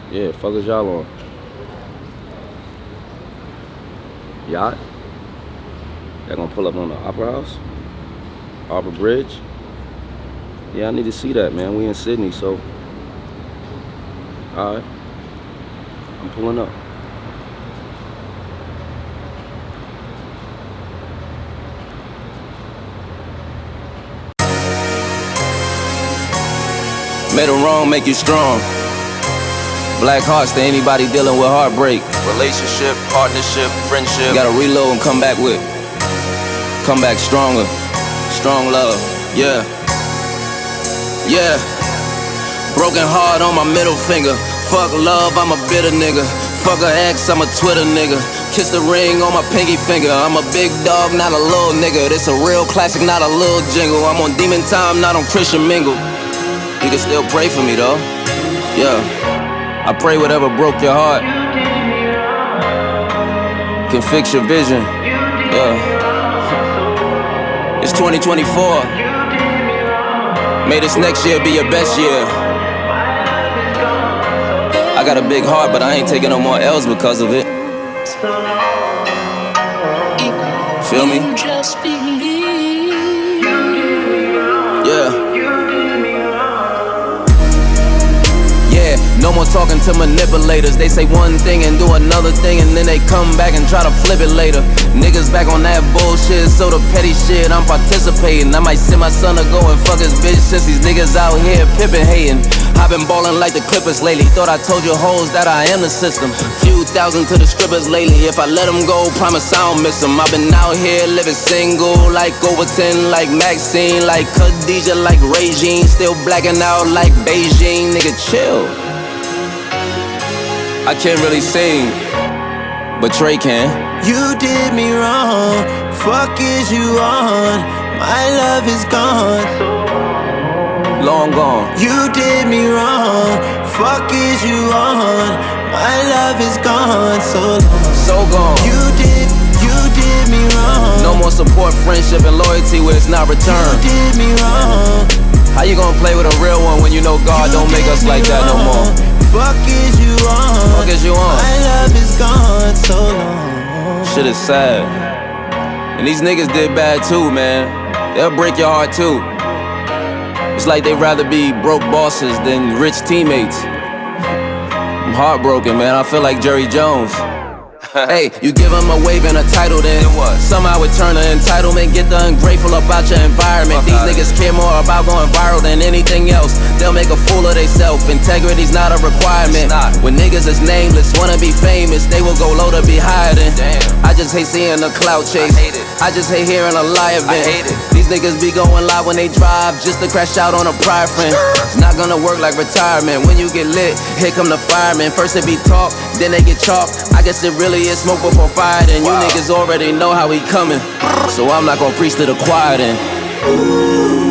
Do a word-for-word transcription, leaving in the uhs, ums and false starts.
Yeah, fuck is y'all on? Yacht? Y'all gonna pull up on the Opera House? Arbor Bridge? Yeah, I need to see that, man. We in Sydney, so. Alright. I'm pulling up. Made a wrong, make you strong. Black hearts to anybody dealing with heartbreak. Relationship, partnership, friendship. Gotta reload and come back with. Come back stronger. Strong love, yeah. Yeah. Broken heart on my middle finger. Fuck love, I'm a bitter nigga. Fuck a ex, I'm a Twitter nigga. Kiss the ring on my pinky finger. I'm a big dog, not a little nigga. This a real classic, not a little jingle. I'm on demon time, not on Christian mingle. You can still pray for me though. Yeah. I pray whatever broke your heart can fix your vision. Yeah. It's twenty twenty-four. May this next year be your best year. I got a big heart, but I ain't taking no more L's because of it. Feel me? Yeah. No more talking to manipulators. They say one thing and do another thing, and then they come back and try to flip it later. Niggas back on that bullshit, so the petty shit, I'm participating. I might send my son to go and fuck his bitch, since these niggas out here pimpin' hating. I've been ballin' like the Clippers lately. Thought I told you hoes that I am the system. Few thousand to the strippers lately. If I let them go, promise I don't miss them. I've been out here living single, like Overton, like Maxine, like Khadijah, like Regine. Still blacking out like Beijing. Nigga, chill. I can't really sing, but Trey can. You did me wrong, fuck is you on? My love is gone, long gone. You did me wrong, fuck is you on? My love is gone, so long, so gone. You did, you did me wrong. No more support, friendship, and loyalty where it's not returned. You did me wrong. How you gonna play with a real one when you know God you don't make us like that no more? Fuck is you on? Fuck is you on? My love is gone so long. Shit is sad. And these niggas did bad too, man. They'll break your heart too. It's like they'd rather be broke bosses than rich teammates. I'm heartbroken, man. I feel like Jerry Jones. Hey, you give them a wave and a title, then what? Somehow it turn to entitlement. Get the ungrateful about your environment. These niggas care more about going viral than anything else. They'll make a fool of theyself. Integrity's not a requirement. When niggas is nameless, wanna be famous, they will go low to be higher than. I just hate seeing a clout chase. I just hate hearing a lie event. These niggas be going live when they drive just to crash out on a prior friend. It's not gonna work like retirement. When you get lit, here come the firemen. First it be talk, then they get chalk. I guess it really is smoke before fire, then you niggas already know how we coming. So I'm not gonna preach to the choir then.